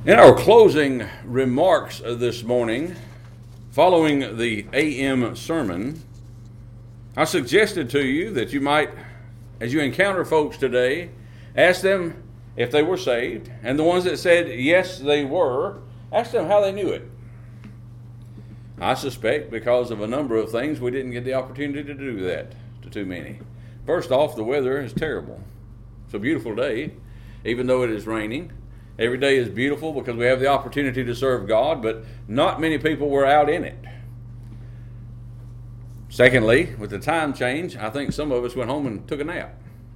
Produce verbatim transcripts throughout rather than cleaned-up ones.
In our closing remarks this morning, following the A M sermon, I suggested to you that you might, as you encounter folks today, ask them if they were saved, and the ones that said yes they were, ask them how they knew it. I suspect because of a number of things we didn't get the opportunity to do that to too many. First off, the weather is terrible. It's a beautiful day, even though it is raining. Every day is beautiful because we have the opportunity to serve God, but not many people were out in it. Secondly, with the time change, I think some of us went home and took a nap.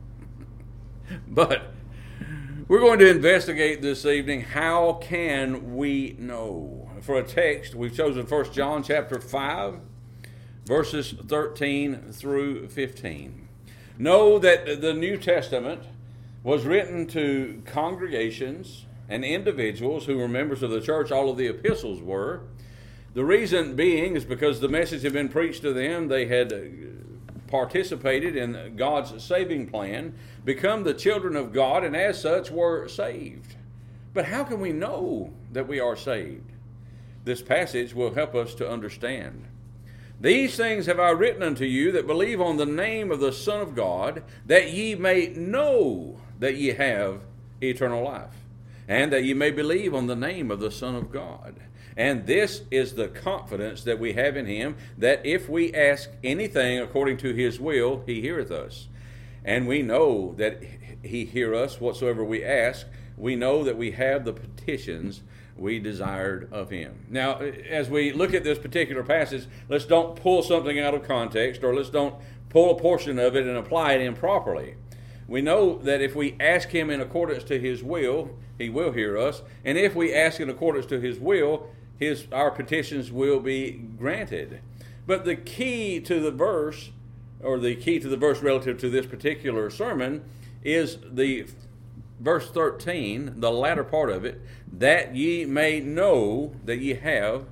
But we're going to investigate this evening, how can we know? For a text, we've chosen First John chapter five, verses thirteen through fifteen. Know that the New Testament was written to congregations and individuals who were members of the church. All of the epistles were. The reason being is because the message had been preached to them. They had participated in God's saving plan, become the children of God, and as such were saved. But how can we know that we are saved? This passage will help us to understand. These things have I written unto you that believe on the name of the Son of God, that ye may know that ye have eternal life, and that ye may believe on the name of the Son of God. And this is the confidence that we have in him, that if we ask anything according to his will, he heareth us. And we know that he hear us whatsoever we ask. We know that we have the petitions we desired of him. Now, as we look at this particular passage, let's don't pull something out of context, or let's don't pull a portion of it and apply it improperly. We know that if we ask him in accordance to his will, he will hear us. And if we ask in accordance to his will, his our petitions will be granted. But the key to the verse, or the key to the verse relative to this particular sermon, is the verse thirteen, the latter part of it, that ye may know that ye have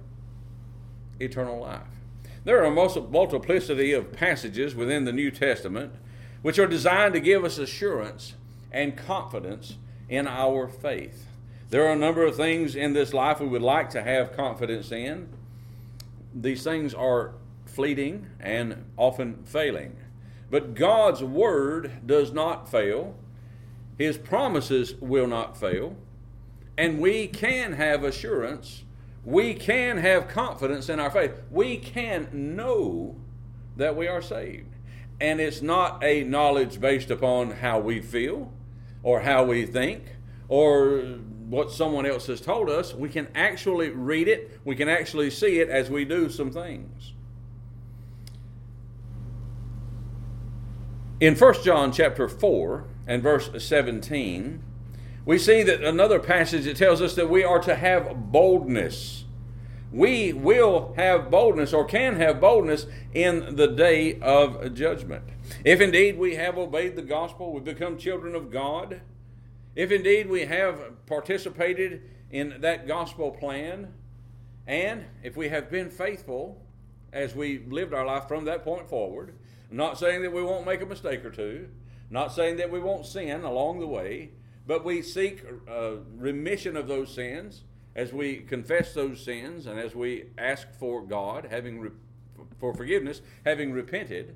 eternal life. There are a multiplicity of passages within the New Testament which are designed to give us assurance and confidence in our faith. There are a number of things in this life we would like to have confidence in. These things are fleeting and often failing. But God's word does not fail. His promises will not fail. And we can have assurance. We can have confidence in our faith. We can know that we are saved. And it's not a knowledge based upon how we feel or how we think or what someone else has told us. We can actually read it. We can actually see it as we do some things. In First John chapter four and verse seventeen, we see that another passage that tells us that we are to have boldness. We will have boldness, or can have boldness, in the day of judgment. If indeed we have obeyed the gospel, we become children of God. If indeed we have participated in that gospel plan, and if we have been faithful as we lived our life from that point forward, I'm not saying that we won't make a mistake or two, not saying that we won't sin along the way, but we seek uh, remission of those sins as we confess those sins and as we ask for God, having re- for forgiveness, having repented.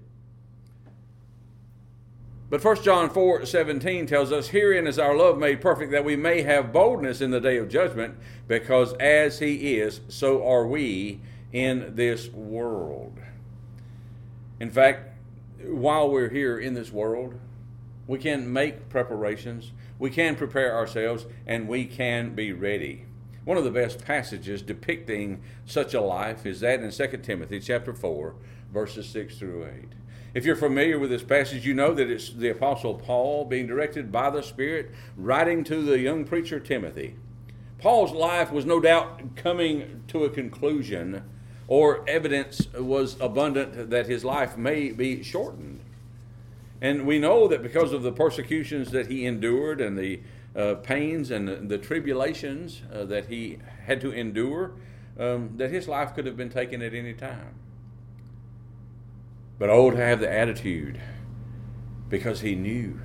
But First John four seventeen tells us, herein is our love made perfect, that we may have boldness in the day of judgment, because as he is, so are we in this world. In fact, while we're here in this world, we can make preparations, we can prepare ourselves, and we can be ready. One of the best passages depicting such a life is that in Second Timothy chapter four, verses six through eight. If you're familiar with this passage, you know that it's the Apostle Paul being directed by the Spirit, writing to the young preacher Timothy. Paul's life was no doubt coming to a conclusion, or evidence was abundant that his life may be shortened. And we know that because of the persecutions that he endured and the uh, pains and the, the tribulations uh, that he had to endure, um, that his life could have been taken at any time. But oh, to have the attitude, because he knew.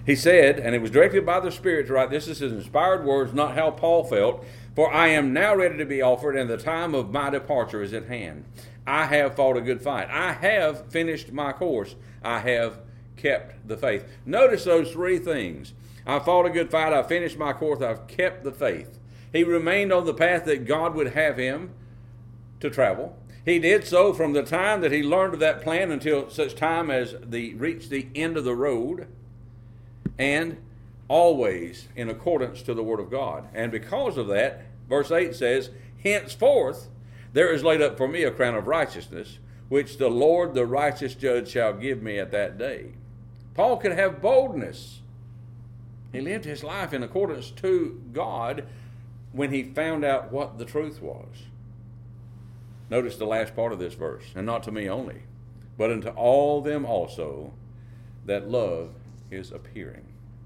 He said, and it was directed by the Spirit to write, this is his inspired words, not how Paul felt, for I am now ready to be offered, and the time of my departure is at hand. I have fought a good fight. I have finished my course. I have kept the faith. Notice those three things. I fought a good fight. I finished my course. I've kept the faith. He remained on the path that God would have him to travel. He did so from the time that he learned of that plan until such time as he reached the end of the road, and always in accordance to the Word of God. And because of that, verse eight says, henceforth there is laid up for me a crown of righteousness, which the Lord the righteous judge shall give me at that day. Paul could have boldness. He lived his life in accordance to God when he found out what the truth was. Notice the last part of this verse, and not to me only, but unto all them also that love his appearing.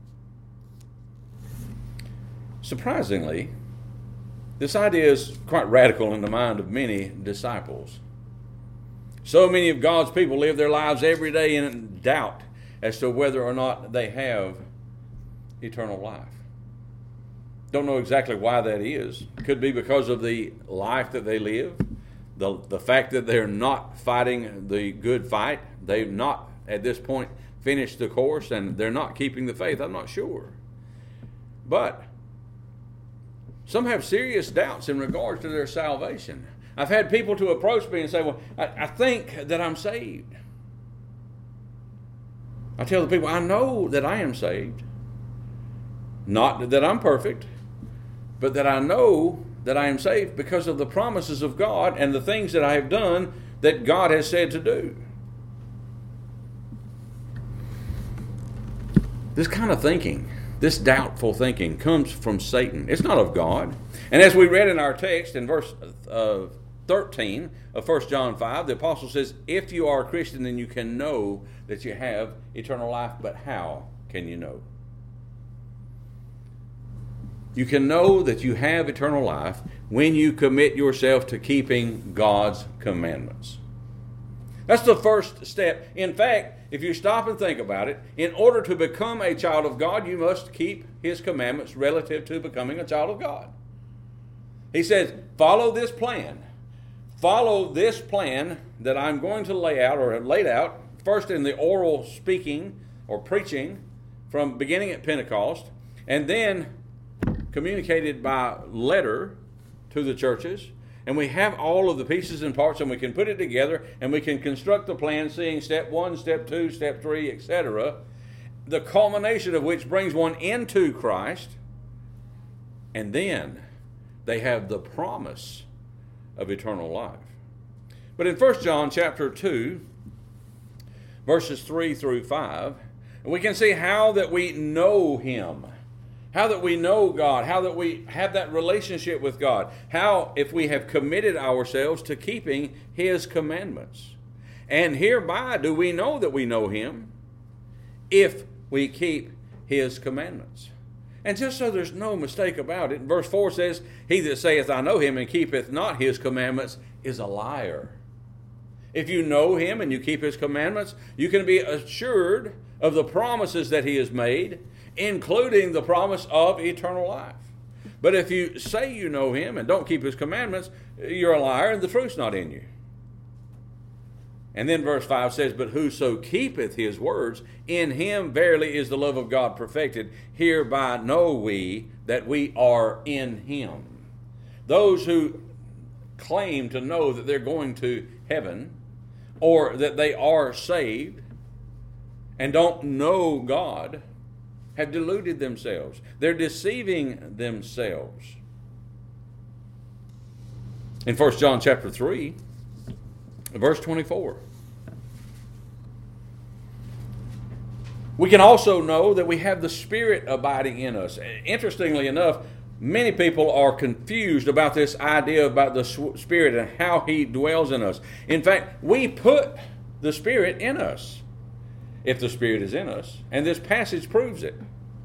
Surprisingly, this idea is quite radical in the mind of many disciples. So many of God's people live their lives every day in doubt as to whether or not they have eternal life. Don't know exactly why that is. It could be because of the life that they live, the, the fact that they're not fighting the good fight. They've not, at this point, finished the course, and they're not keeping the faith. I'm not sure. But some have serious doubts in regards to their salvation. I've had people to approach me and say, well, I, I think that I'm saved. I tell the people, I know that I am saved. Not that I'm perfect, but that I know that I am saved because of the promises of God and the things that I have done that God has said to do. This kind of thinking, this doubtful thinking, comes from Satan. It's not of God. And as we read in our text in verse uh, thirteen of First John five, the apostle says, if you are a Christian, then you can know that you have eternal life. But how can you know? You can know that you have eternal life when you commit yourself to keeping God's commandments. That's the first step. In fact, if you stop and think about it, in order to become a child of God, you must keep his commandments relative to becoming a child of God. He says, follow this plan. Follow this plan that I'm going to lay out, or have laid out, first in the oral speaking or preaching from beginning at Pentecost, and then communicated by letter to the churches. And we have all of the pieces and parts, and we can put it together, and we can construct the plan, seeing step one, step two, step three, et cetera, the culmination of which brings one into Christ. And then they have the promise of eternal life. But in First John chapter two, verses three through five, we can see how that we know him. How that we know God, how that we have that relationship with God, how if we have committed ourselves to keeping his commandments. And hereby do we know that we know him if we keep his commandments. And just so there's no mistake about it, verse four says, he that saith, I know him, and keepeth not his commandments is a liar. If you know him and you keep his commandments, you can be assured of the promises that he has made, including the promise of eternal life. But if you say you know him and don't keep his commandments, you're a liar and the truth's not in you. And then verse five says, but whoso keepeth his words, in him verily is the love of God perfected. Hereby know we that we are in him. Those who claim to know that they're going to heaven, or that they are saved and don't know God, have deluded themselves. They're deceiving themselves. In First John chapter three, verse twenty-four, we can also know that we have the Spirit abiding in us. Interestingly enough, many people are confused about this idea about the Spirit and how he dwells in us. In fact, we put the Spirit in us, if the Spirit is in us. And this passage proves it.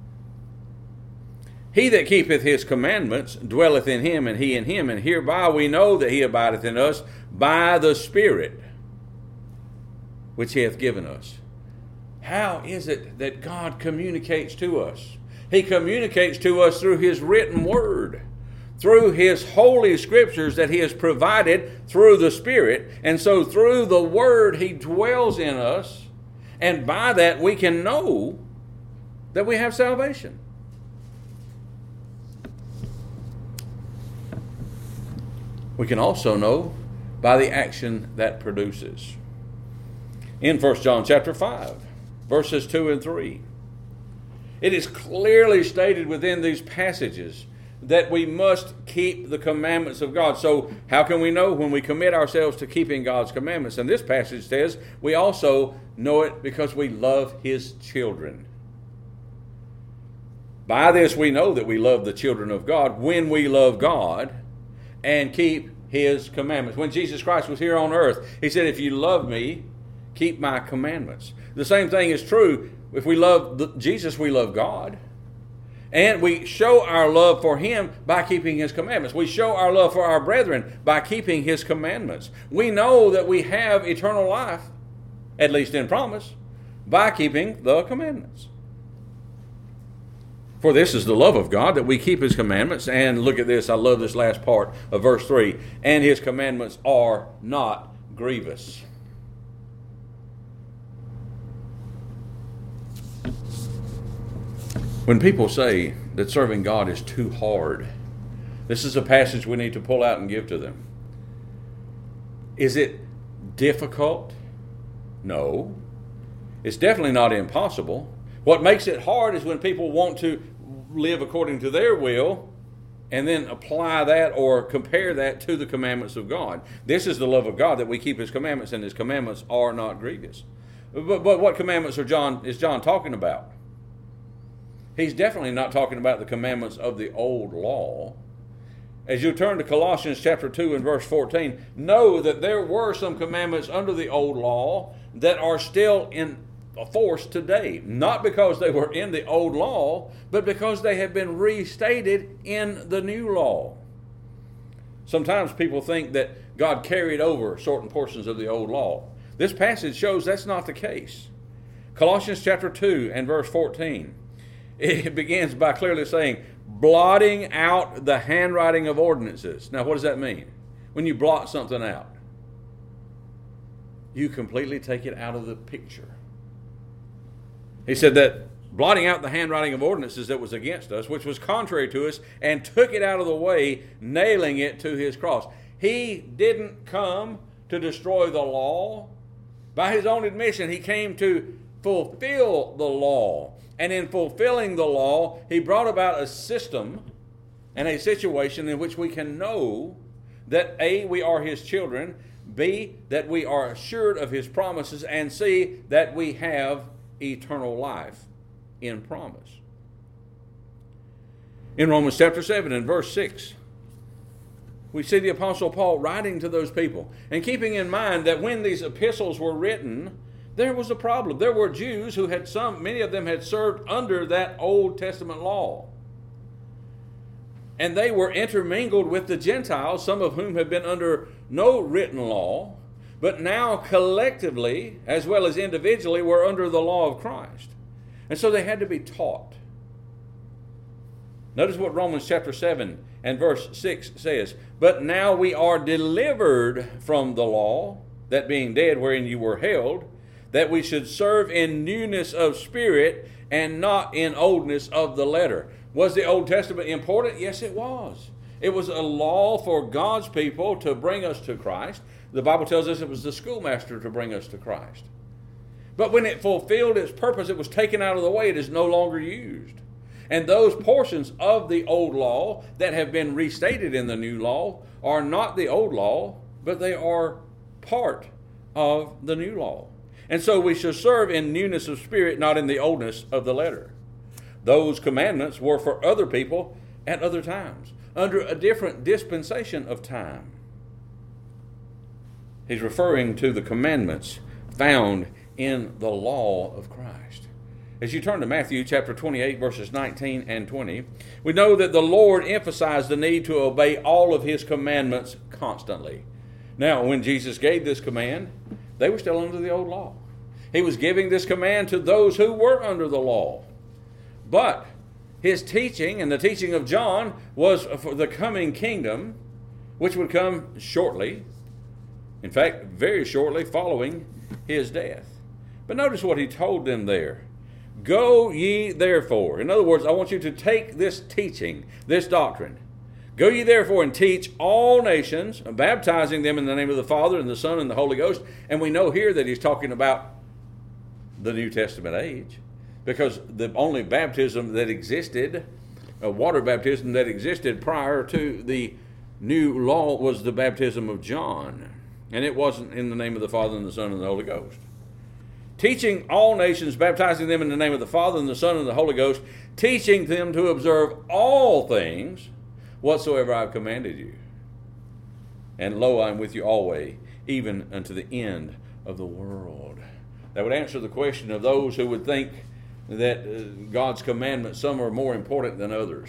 He that keepeth his commandments dwelleth in him, and he in him. And hereby we know that he abideth in us by the Spirit which he hath given us. How is it that God communicates to us? He communicates to us through His written Word, through His holy Scriptures that He has provided through the Spirit. And so through the Word He dwells in us, and by that we can know that we have salvation. We can also know by the action that produces. In First John chapter five, verses two and three, it is clearly stated within these passages that we must keep the commandments of God. So how can we know when we commit ourselves to keeping God's commandments? And this passage says we also know it because we love His children. By this we know that we love the children of God when we love God and keep His commandments. When Jesus Christ was here on earth, He said, if you love me, keep my commandments. The same thing is true. If we love Jesus, we love God. And we show our love for Him by keeping His commandments. We show our love for our brethren by keeping His commandments. We know that we have eternal life, at least in promise, by keeping the commandments. For this is the love of God, that we keep His commandments. And look at this, I love this last part of verse three. And His commandments are not grievous. When people say that serving God is too hard, this is a passage we need to pull out and give to them. Is it difficult? No. It's definitely not impossible. What makes it hard is when people want to live according to their will and then apply that or compare that to the commandments of God. This is the love of God, that we keep His commandments, and His commandments are not grievous. But, but what commandments are John is John talking about? He's definitely not talking about the commandments of the old law. As you turn to Colossians chapter two and verse fourteen, know that there were some commandments under the old law that are still in force today. Not because they were in the old law, but because they have been restated in the new law. Sometimes people think that God carried over certain portions of the old law. This passage shows that's not the case. Colossians chapter two and verse fourteen. It begins by clearly saying, blotting out the handwriting of ordinances. Now, what does that mean? When you blot something out, you completely take it out of the picture. He said that blotting out the handwriting of ordinances that was against us, which was contrary to us, and took it out of the way, nailing it to His cross. He didn't come to destroy the law. By His own admission, He came to fulfill the law. And in fulfilling the law, He brought about a system and a situation in which we can know that A, we are His children, B, that we are assured of His promises, and C, that we have eternal life in promise. In Romans chapter seven and verse six, we see the Apostle Paul writing to those people and keeping in mind that when these epistles were written, there was a problem. There were Jews who had some, many of them had served under that Old Testament law. And they were intermingled with the Gentiles, some of whom had been under no written law, but now collectively, as well as individually, were under the law of Christ. And so they had to be taught. Notice what Romans chapter seven and verse six says. But now we are delivered from the law, that being dead wherein you were held, that we should serve in newness of spirit and not in oldness of the letter. Was the Old Testament important? Yes, it was. It was a law for God's people to bring us to Christ. The Bible tells us it was the schoolmaster to bring us to Christ. But when it fulfilled its purpose, it was taken out of the way. It is no longer used. And those portions of the old law that have been restated in the new law are not the old law, but they are part of the new law. And so we shall serve in newness of spirit, not in the oldness of the letter. Those commandments were for other people at other times, under a different dispensation of time. He's referring to the commandments found in the law of Christ. As you turn to Matthew chapter twenty-eight, verses nineteen and twenty, we know that the Lord emphasized the need to obey all of His commandments constantly. Now, when Jesus gave this command, they were still under the old law. He was giving this command to those who were under the law. But his teaching and the teaching of John was for the coming kingdom, which would come shortly. In fact, very shortly following his death. But notice what he told them there. Go ye therefore. In other words, I want you to take this teaching, this doctrine. Go ye therefore and teach all nations, baptizing them in the name of the Father and the Son and the Holy Ghost. And we know here that he's talking about the New Testament age, because the only baptism that existed, a water baptism that existed prior to the new law, was the baptism of John. And it wasn't in the name of the Father and the Son and the Holy Ghost. Teaching all nations, baptizing them in the name of the Father and the Son and the Holy Ghost, teaching them to observe all things whatsoever I have commanded you. And lo, I am with you always, even unto the end of the world. That would answer the question of those who would think that uh, God's commandments, some are more important than others.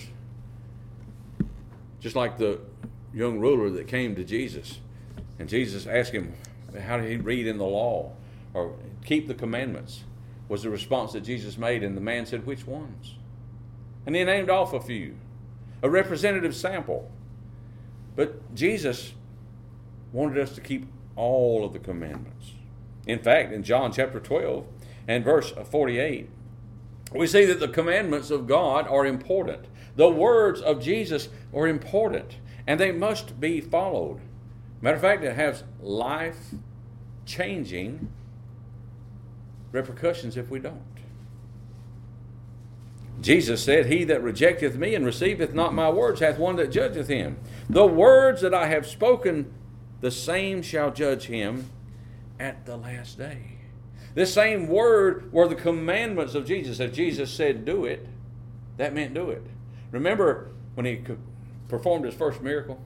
Just like the young ruler that came to Jesus. And Jesus asked him, how did he read in the law? Or keep the commandments? Was the response that Jesus made. And the man said, which ones? And he named off a few. A representative sample. But Jesus wanted us to keep all of the commandments. In fact, in John chapter twelve and verse forty-eight, we see that the commandments of God are important. The words of Jesus are important, and they must be followed. Matter of fact, it has life-changing repercussions if we don't. Jesus said, he that rejecteth me and receiveth not my words hath one that judgeth him. The words that I have spoken, the same shall judge him at the last day. This same word were the commandments of Jesus. If Jesus said do it, that meant do it. Remember when he performed his first miracle?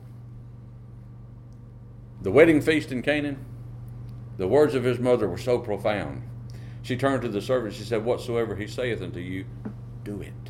The wedding feast in Canaan? The words of his mother were so profound. She turned to the servant. She said, whatsoever he saith unto you, do it.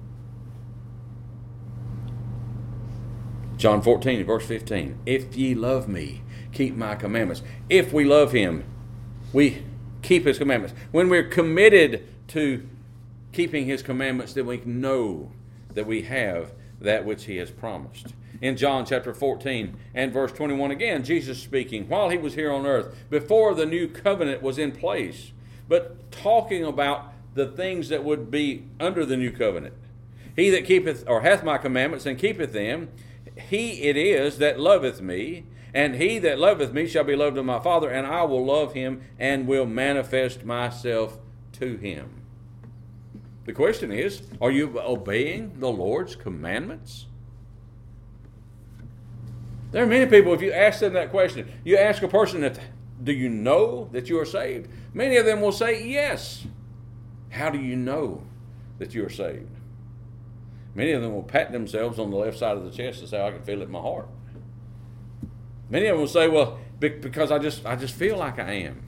John fourteen, verse fifteen. If ye love me, keep my commandments. If we love him, we keep his commandments. When we're committed to keeping his commandments, then we know that we have that which he has promised. In John chapter fourteen and verse twenty-one, again, Jesus speaking while he was here on earth, before the new covenant was in place, but talking about the things that would be under the new covenant. He that keepeth or hath my commandments and keepeth them, he it is that loveth me, and he that loveth me shall be loved of my Father, and I will love him and will manifest myself to him. The question is, are you obeying the Lord's commandments? There are many people, if you ask them that question, you ask a person, if, do you know that you are saved? Many of them will say yes. How do you know that you are saved? Many of them will pat themselves on the left side of the chest and say, I can feel it in my heart. Many of them will say, well, because I just I just feel like I am.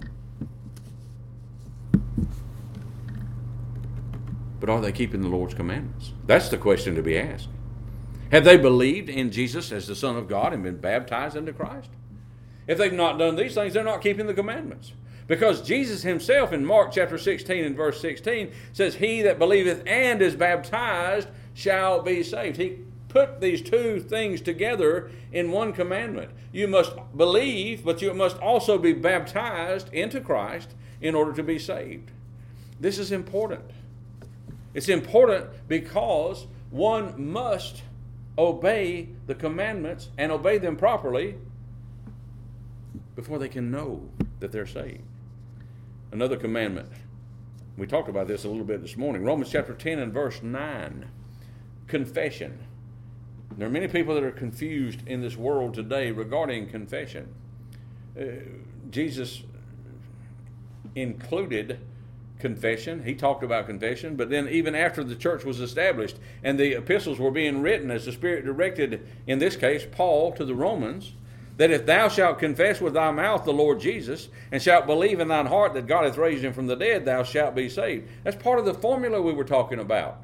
But are they keeping the Lord's commandments? That's the question to be asked. Have they believed in Jesus as the Son of God and been baptized into Christ? If they've not done these things, they're not keeping the commandments. Because Jesus himself in Mark chapter sixteen and verse sixteen says, he that believeth and is baptized shall be saved. He put these two things together in one commandment. You must believe, but you must also be baptized into Christ in order to be saved. This is important. It's important because one must obey the commandments and obey them properly before they can know that they're saved. Another commandment. We talked about this a little bit this morning. Romans chapter ten and verse nine. Confession. There are many people that are confused in this world today regarding confession. Uh, Jesus included confession. He talked about confession, but then even after the church was established and the epistles were being written as the Spirit directed, in this case, Paul to the Romans, that if thou shalt confess with thy mouth the Lord Jesus, and shalt believe in thine heart that God hath raised him from the dead, thou shalt be saved. That's part of the formula we were talking about.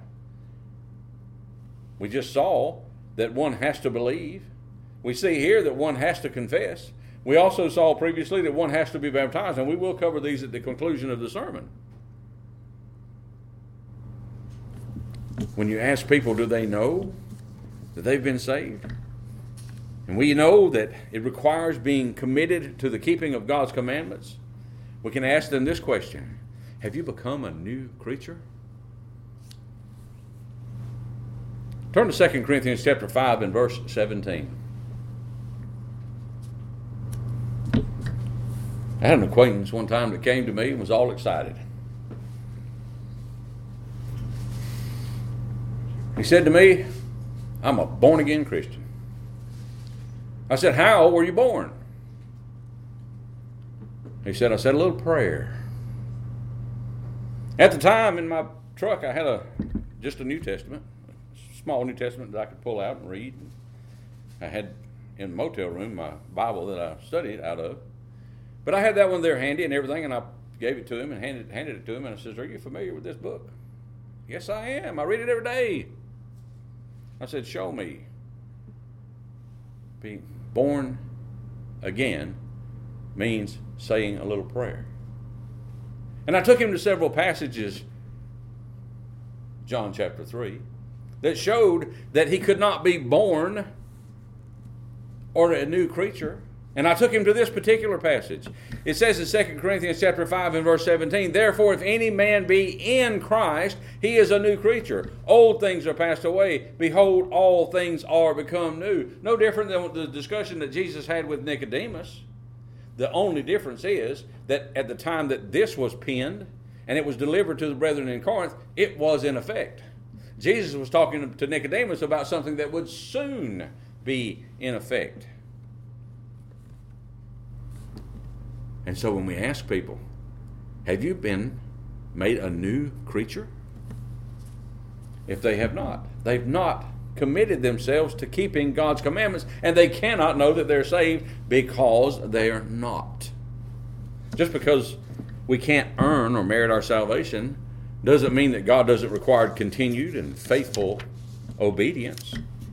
We just saw that one has to believe. We see here that one has to confess. We also saw previously that one has to be baptized, and we will cover these at the conclusion of the sermon. When you ask people, do they know that they've been saved? And we know that it requires being committed to the keeping of God's commandments. We can ask them this question: have you become a new creature? Turn to Second Corinthians chapter five and verse seventeen. I had an acquaintance one time that came to me and was all excited. He said to me, I'm a born-again Christian. I said, how were you born? He said, I said a little prayer. At the time in my truck, I had a just a New Testament, a small New Testament that I could pull out and read. I had in the motel room my Bible that I studied out of. But I had that one there handy and everything, and I gave it to him and handed, handed it to him, and I says, are you familiar with this book? Yes, I am. I read it every day. I said, show me. Being born again means saying a little prayer. And I took him to several passages, John chapter three, that showed that he could not be born or a new creature. And I took him to this particular passage. It says in Second Corinthians chapter five and verse seventeen, therefore if any man be in Christ, he is a new creature. Old things are passed away. Behold, all things are become new. No different than the discussion that Jesus had with Nicodemus. The only difference is that at the time that this was penned and it was delivered to the brethren in Corinth, it was in effect. Jesus was talking to Nicodemus about something that would soon be in effect. And so when we ask people, have you been made a new creature? If they have not, they've not committed themselves to keeping God's commandments, and they cannot know that they're saved because they're not. Just because we can't earn or merit our salvation doesn't mean that God doesn't require continued and faithful obedience.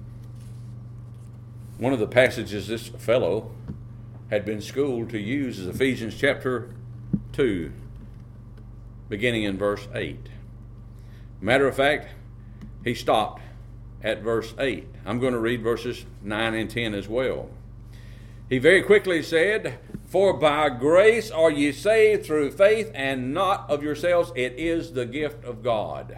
One of the passages this fellow had been schooled to use is Ephesians chapter two, beginning in verse eight. Matter of fact, he stopped at verse eight. I'm going to read verses nine and ten as well. He very quickly said, for by grace are ye saved through faith, and not of yourselves. It is the gift of God.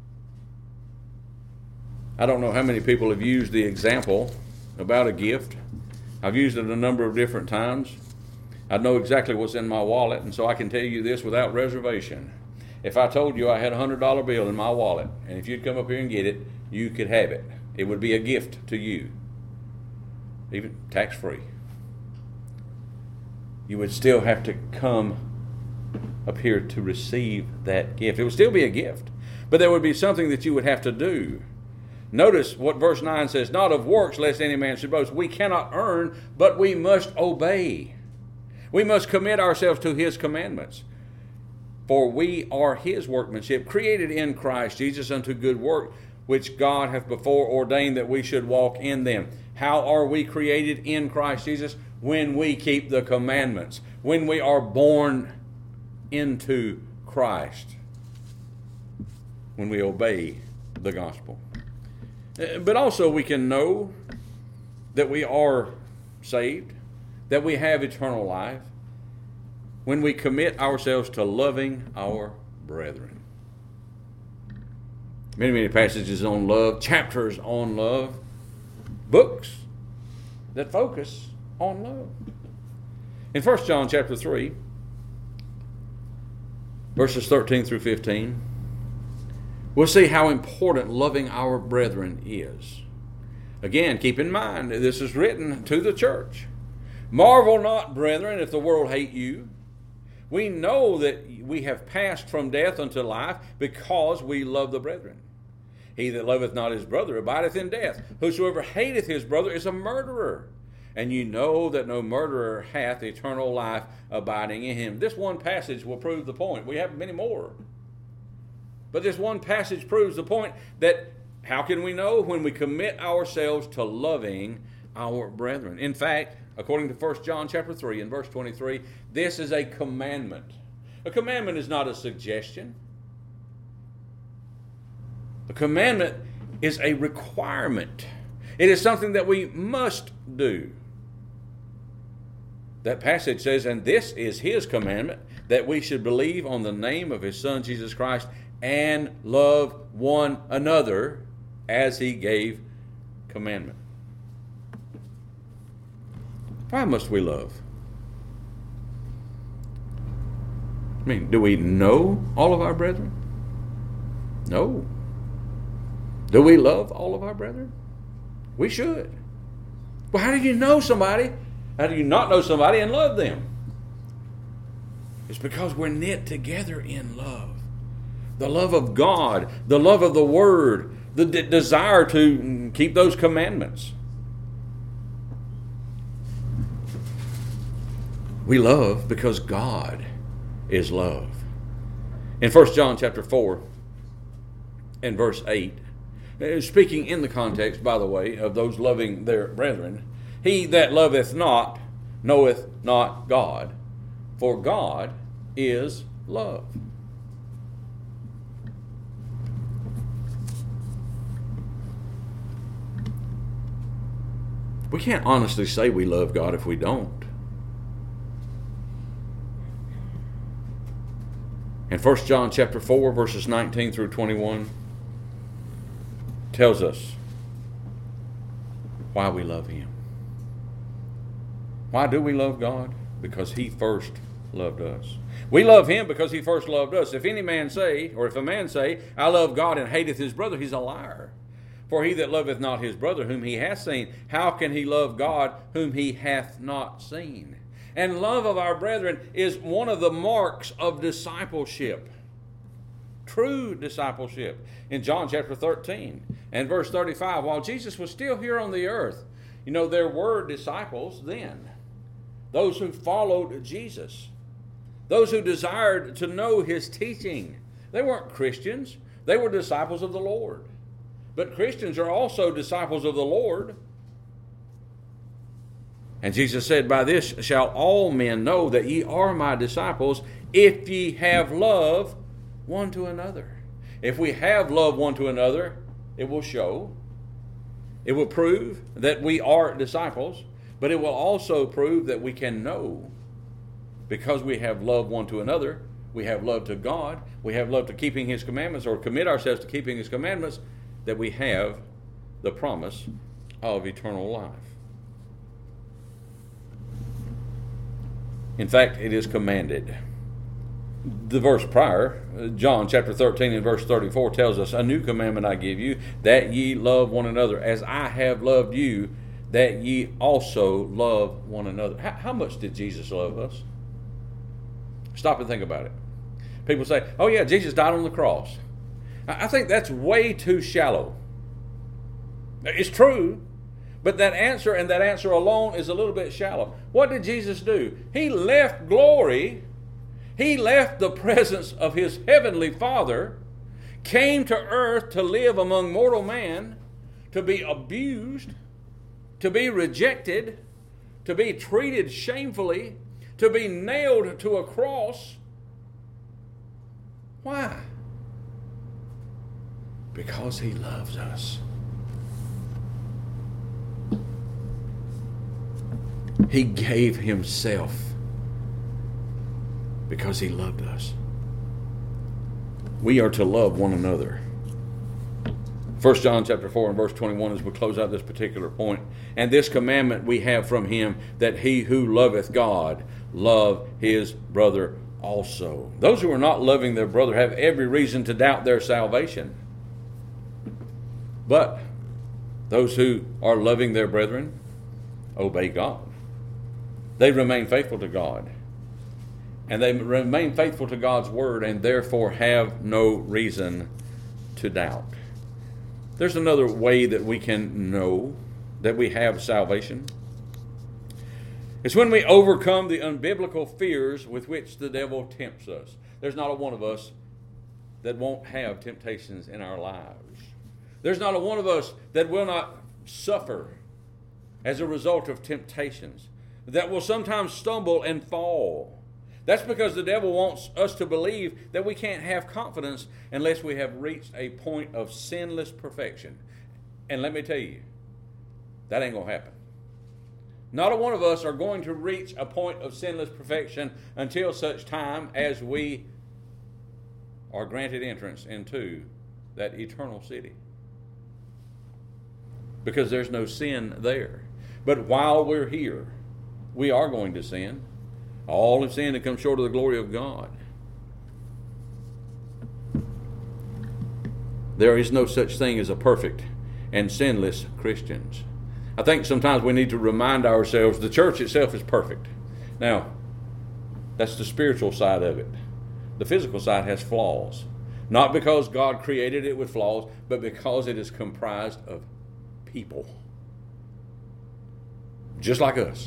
I don't know how many people have used the example about a gift. I've used it a number of different times. I know exactly what's in my wallet, and so I can tell you this without reservation. If I told you I had a one hundred dollar bill in my wallet, and if you'd come up here and get it, you could have it. It would be a gift to you, even tax-free. You would still have to come up here to receive that gift. It would still be a gift, but there would be something that you would have to do. Notice what verse nine says, not of works lest any man should boast. We cannot earn, but we must obey. We must commit ourselves to his commandments. For we are his workmanship, created in Christ Jesus unto good work, which God hath before ordained that we should walk in them. How are we created in Christ Jesus? When we keep the commandments. When we are born into Christ. When we obey the gospel. But also we can know that we are saved, that we have eternal life, when we commit ourselves to loving our brethren. Many, many passages on love, chapters on love, books that focus on love. In First John chapter three, verses thirteen through fifteen, we'll see how important loving our brethren is. Again, keep in mind, this is written to the church. Marvel not, brethren, if the world hate you. We know that we have passed from death unto life because we love the brethren. He that loveth not his brother abideth in death. Whosoever hateth his brother is a murderer. And you know that no murderer hath eternal life abiding in him. This one passage will prove the point. We have many more. But this one passage proves the point that how can we know? When we commit ourselves to loving our brethren. In fact, according to First John chapter three and verse twenty-three, this is a commandment. A commandment is not a suggestion. A commandment is a requirement. It is something that we must do. That passage says, and this is his commandment, that we should believe on the name of his Son, Jesus Christ, and love one another as he gave commandment. Why must we love? I mean, do we know all of our brethren? No. Do we love all of our brethren? We should. Well, how do you know somebody? How do you not know somebody and love them? It's because we're knit together in love. The love of God, the love of the Word, the de- desire to keep those commandments. We love because God is love. In First John chapter four and verse eight, speaking in the context, by the way, of those loving their brethren, he that loveth not knoweth not God, for God is love. We can't honestly say we love God if we don't. And First John chapter four, verses nineteen through twenty-one tells us why we love him. Why do we love God? Because he first loved us. We love him because he first loved us. If any man say, or if a man say, I love God and hateth his brother, he's a liar. For he that loveth not his brother whom he hath seen, how can he love God whom he hath not seen? And love of our brethren is one of the marks of discipleship. True discipleship. In John chapter thirteen and verse thirty-five, while Jesus was still here on the earth, you know, there were disciples then. Those who followed Jesus. Those who desired to know his teaching. They weren't Christians. They were disciples of the Lord. But Christians are also disciples of the Lord. And Jesus said, by this shall all men know that ye are my disciples, if ye have love one to another. If we have love one to another, it will show. It will prove that we are disciples, but it will also prove that we can know. Because we have love one to another, we have love to God, we have love to keeping his commandments, or commit ourselves to keeping his commandments, that we have the promise of eternal life. In fact, it is commanded. The verse prior, John chapter thirteen and verse thirty-four, tells us, a new commandment I give you, that ye love one another, as I have loved you, that ye also love one another. How, how much did Jesus love us? Stop and think about it. People say, oh yeah, Jesus died on the cross. I think that's way too shallow. It's true, but that answer and that answer alone is a little bit shallow. What did Jesus do? He left glory. He left the presence of his heavenly Father, came to earth to live among mortal man, to be abused, to be rejected, to be treated shamefully, to be nailed to a cross. Why? Because he loves us. He gave himself because he loved us. We are to love one another. First John chapter four and verse twenty-one, as we close out this particular point. And this commandment we have from him, that he who loveth God love his brother also. Those who are not loving their brother have every reason to doubt their salvation. But those who are loving their brethren obey God. They remain faithful to God. And they remain faithful to God's word, and therefore have no reason to doubt. There's another way that we can know that we have salvation. It's when we overcome the unbiblical fears with which the devil tempts us. There's not a one of us that won't have temptations in our lives. There's not a one of us that will not suffer as a result of temptations. that will sometimes stumble and fall. That's because the devil wants us to believe that we can't have confidence unless we have reached a point of sinless perfection. And let me tell you, that ain't going to happen. Not a one of us are going to reach a point of sinless perfection until such time as we are granted entrance into that eternal city. Because there's no sin there. But while we're here, we are going to sin. All have sinned and come short of the glory of God. There is no such thing as a perfect and sinless Christians. I think sometimes we need to remind ourselves the church itself is perfect. Now, that's the spiritual side of it. The physical side has flaws. Not because God created it with flaws, but because it is comprised of people. Just like us.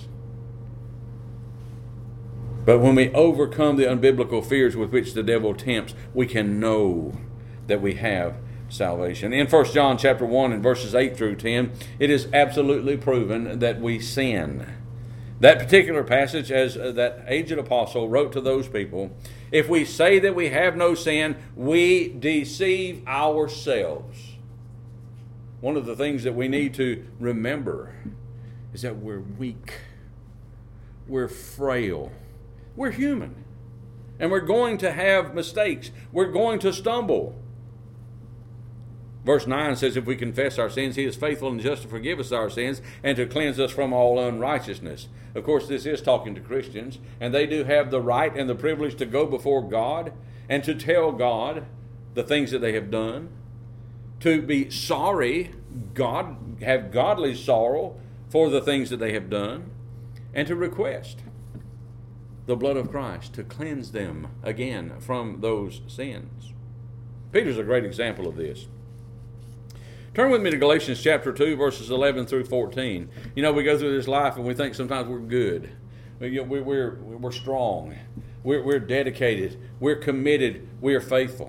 But when we overcome the unbiblical fears with which the devil tempts, we can know that we have salvation. In First John chapter one and verses eight through ten, it is absolutely proven that we sin. That particular passage, as uh, that aged apostle wrote to those people, if we say that we have no sin, we deceive ourselves. One of the things that we need to remember is that we're weak. We're frail. We're human. And we're going to have mistakes. We're going to stumble. Verse nine says, if we confess our sins, He is faithful and just to forgive us our sins and to cleanse us from all unrighteousness. Of course, this is talking to Christians, and they do have the right and the privilege to go before God and to tell God the things that they have done, to be sorry, God, have godly sorrow for the things that they have done, and to request the blood of Christ to cleanse them again from those sins. Peter's a great example of this. Turn with me to Galatians chapter two, verses eleven through fourteen. You know, we go through this life and we think sometimes we're good. We're, we're, we're strong. We're, we're dedicated. We're committed. We are faithful.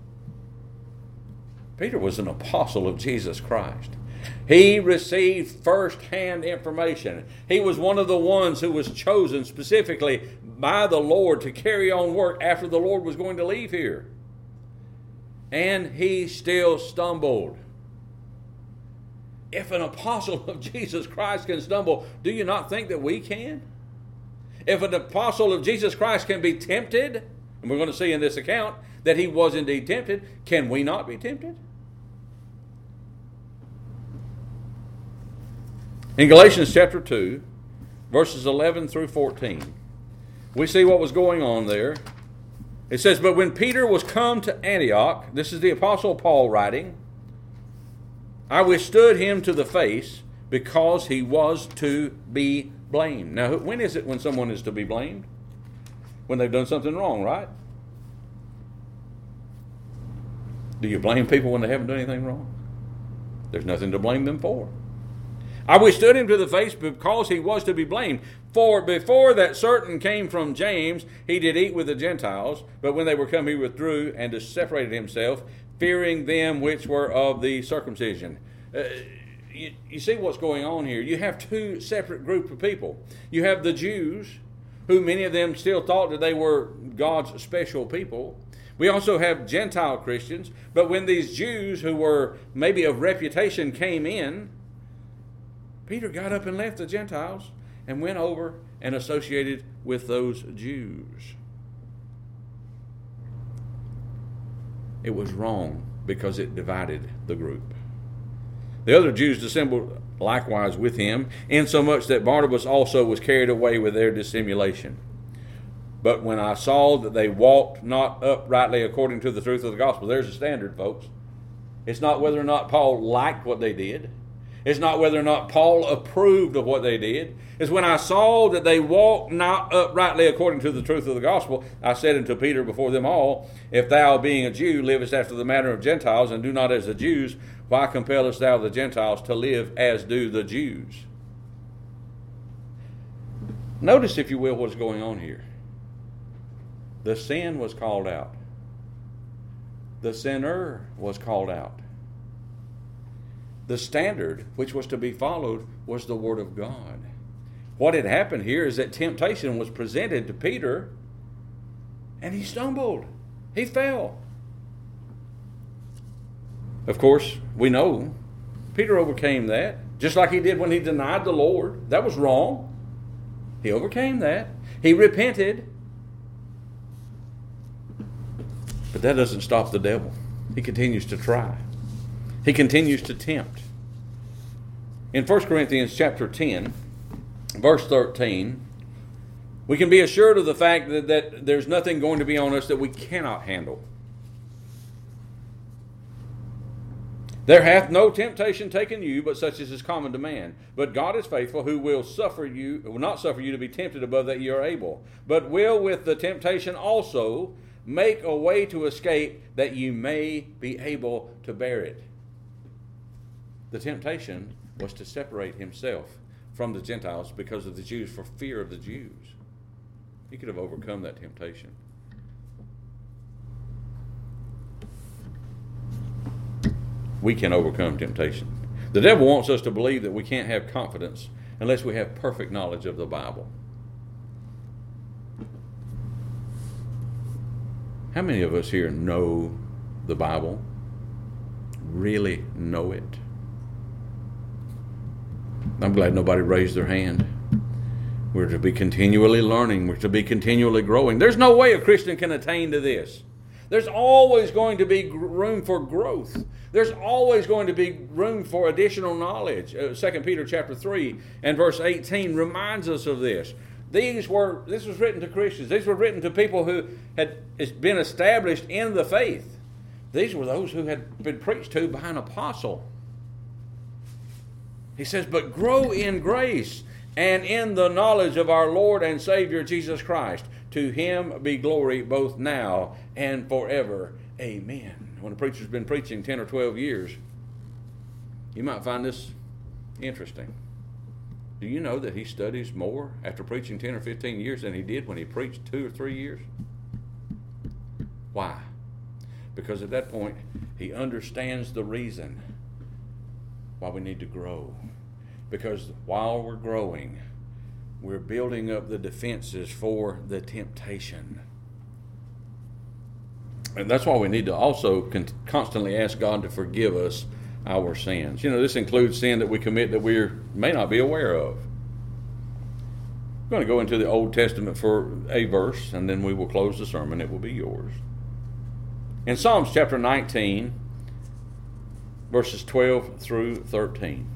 Peter was an apostle of Jesus Christ. He received first-hand information. He was one of the ones who was chosen specifically by the Lord to carry on work after the Lord was going to leave here. And he still stumbled. If an apostle of Jesus Christ can stumble, do you not think that we can? If an apostle of Jesus Christ can be tempted, and we're going to see in this account that he was indeed tempted, can we not be tempted? In Galatians chapter two, verses eleven through fourteen, we see what was going on there. It says, but when Peter was come to Antioch, this is the apostle Paul writing, I withstood him to the face because he was to be blamed. Now, when is it when someone is to be blamed? When they've done something wrong, right? Do you blame people when they haven't done anything wrong? There's nothing to blame them for. I withstood him to the face because he was to be blamed. For before that certain came from James, he did eat with the Gentiles, but when they were come, he withdrew and separated himself, fearing them which were of the circumcision. Uh, you, you see what's going on here. You have two separate groups of people. You have the Jews, who many of them still thought that they were God's special people. We also have Gentile Christians, but when these Jews who were maybe of reputation came in, Peter got up and left the Gentiles and went over and associated with those Jews. It was wrong because it divided the group. The other Jews dissembled likewise with him, insomuch that Barnabas also was carried away with their dissimulation. But when I saw that they walked not uprightly according to the truth of the gospel, there's a standard, folks. It's not whether or not Paul liked what they did. It's not whether or not Paul approved of what they did. It's when I saw that they walked not uprightly according to the truth of the gospel, I said unto Peter before them all, if thou, being a Jew, livest after the manner of Gentiles, and do not as the Jews, why compellest thou the Gentiles to live as do the Jews? Notice, if you will, what's going on here. The sin was called out. The sinner was called out. The standard which was to be followed was the Word of God. What had happened here is that temptation was presented to Peter, and he stumbled. He fell. Of course, we know Peter overcame that, just like he did when he denied the Lord. That was wrong. He overcame that. He repented. But that doesn't stop the devil. He continues to try. He continues to tempt. In First Corinthians chapter ten, verse thirteen, we can be assured of the fact that, that there's nothing going to be on us that we cannot handle. There hath no temptation taken you, but such as is common to man. But God is faithful, who will suffer you, will not suffer you to be tempted above that you are able, but will with the temptation also make a way to escape, that you may be able to bear it. The temptation was to separate himself from the Gentiles because of the Jews, for fear of the Jews. He could have overcome that temptation. We can overcome temptation. The devil wants us to believe that we can't have confidence unless we have perfect knowledge of the Bible. How many of us here know the Bible? Really know it? I'm glad nobody raised their hand. We're to be continually learning. We're to be continually growing. There's no way a Christian can attain to this. There's always going to be room for growth. There's always going to be room for additional knowledge. Uh, Second Peter chapter three and verse eighteen reminds us of this. These were, this was written to Christians. These were written to people who had been established in the faith. These were those who had been preached to by an apostle. He says, but grow in grace and in the knowledge of our Lord and Savior Jesus Christ. To him be glory both now and forever. Amen. When a preacher's been preaching ten or twelve years, you might find this interesting. Do you know that he studies more after preaching ten or fifteen years than he did when he preached two or three years? Why? Because at that point, he understands the reason why we need to grow. Because while we're growing, we're building up the defenses for the temptation. And that's why we need to also con- constantly ask God to forgive us our sins. You know, this includes sin that we commit that we may not be aware of. I'm going to go into the Old Testament for a verse, and then we will close the sermon. It will be yours. In Psalms chapter nineteen, verses twelve through thirteen.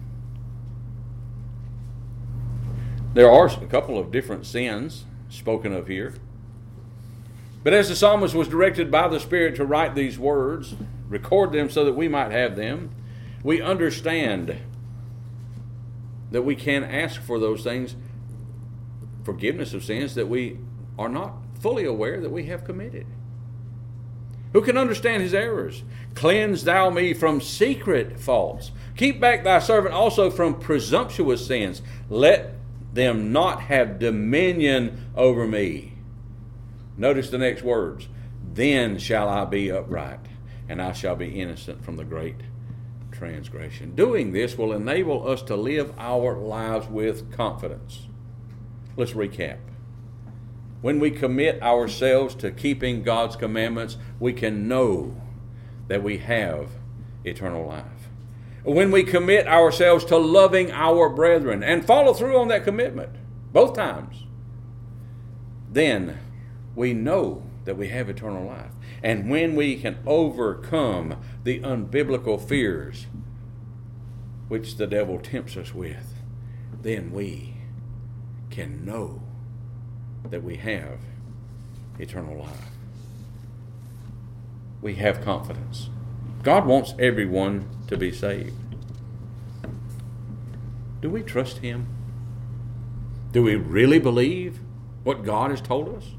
There are a couple of different sins spoken of here. But as the psalmist was directed by the Spirit to write these words, record them so that we might have them, we understand that we can ask for those things, forgiveness of sins that we are not fully aware that we have committed. Who can understand his errors? Cleanse thou me from secret faults. Keep back thy servant also from presumptuous sins. Let them not have dominion over me. Notice the next words. Then shall I be upright, and I shall be innocent from the great transgression. Doing this will enable us to live our lives with confidence. Let's recap. When we commit ourselves to keeping God's commandments, we can know that we have eternal life. When we commit ourselves to loving our brethren and follow through on that commitment, both times, then we know that we have eternal life. And when we can overcome the unbiblical fears which the devil tempts us with, then we can know that we have eternal life. We have confidence. God wants everyone to be saved. Do we trust him? Do we really believe what God has told us?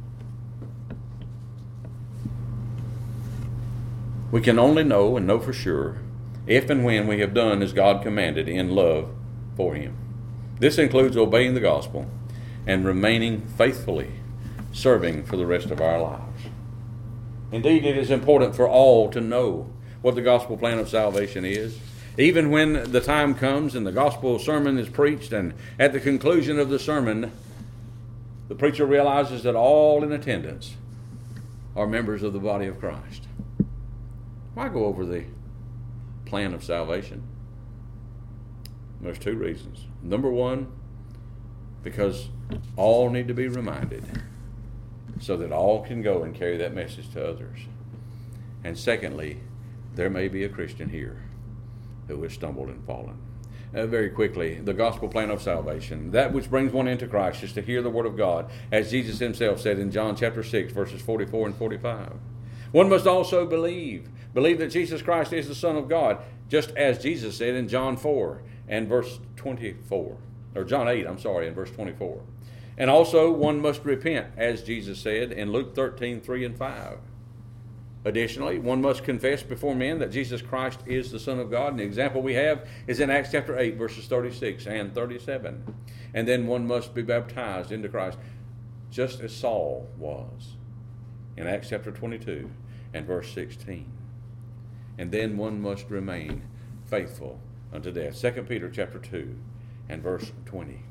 We can only know and know for sure if and when we have done as God commanded in love for him. This includes obeying the gospel and remaining faithfully serving for the rest of our lives. Indeed, it is important for all to know what the gospel plan of salvation is. Even when the time comes and the gospel sermon is preached, and at the conclusion of the sermon, the preacher realizes that all in attendance are members of the body of Christ. Why go over the plan of salvation? There's two reasons. Number one, because all need to be reminded so that all can go and carry that message to others. And secondly, there may be a Christian here who has stumbled and fallen. Uh, very quickly, the gospel plan of salvation. That which brings one into Christ is to hear the word of God, as Jesus himself said in John chapter six, verses forty-four and forty-five. One must also believe. Believe that Jesus Christ is the Son of God, just as Jesus said in John four and verse twenty-four. Or John eight, I'm sorry, in verse twenty-four. And also one must repent, as Jesus said in Luke thirteen, three and five. Additionally, one must confess before men that Jesus Christ is the Son of God. And the example we have is in Acts chapter eight, verses thirty-six and thirty-seven. And then one must be baptized into Christ, just as Saul was in Acts chapter twenty-two and verse sixteen. And then one must remain faithful unto death. Second Peter chapter two and verse twenty.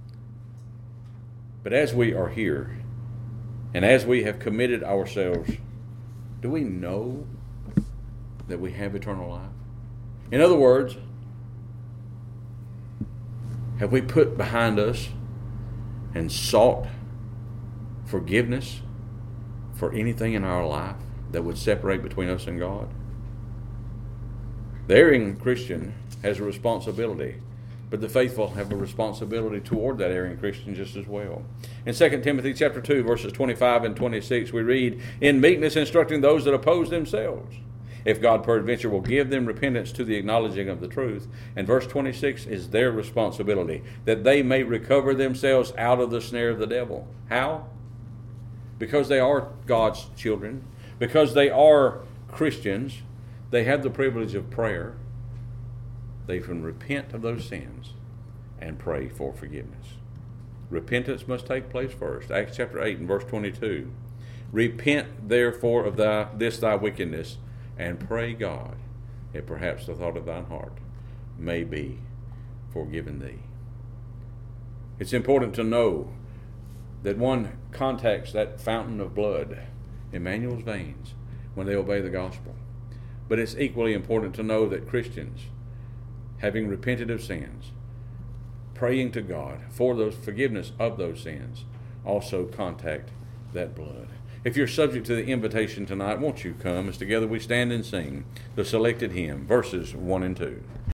But as we are here, and as we have committed ourselves, do we know that we have eternal life? In other words, have we put behind us and sought forgiveness for anything in our life that would separate between us and God? The erring Christian has a responsibility, but the faithful have a responsibility toward that erring Christian just as well. In Second Timothy chapter two, verses twenty-five and twenty-six, we read, "In meekness instructing those that oppose themselves, if God peradventure will give them repentance to the acknowledging of the truth." And verse twenty-six is their responsibility, that they may recover themselves out of the snare of the devil. How? Because they are God's children, because they are Christians, they have the privilege of prayer. They can repent of those sins and pray for forgiveness. Repentance must take place first. Acts chapter eight and verse twenty-two. "Repent therefore of thy, this thy wickedness, and pray God, that perhaps the thought of thine heart may be forgiven thee." It's important to know that one contacts that fountain of blood, Emmanuel's veins, when they obey the gospel. But it's equally important to know that Christians, having repented of sins, praying to God for those forgiveness of those sins, also contact that blood. If you're subject to the invitation tonight, won't you come as together we stand and sing the selected hymn, verses one and two.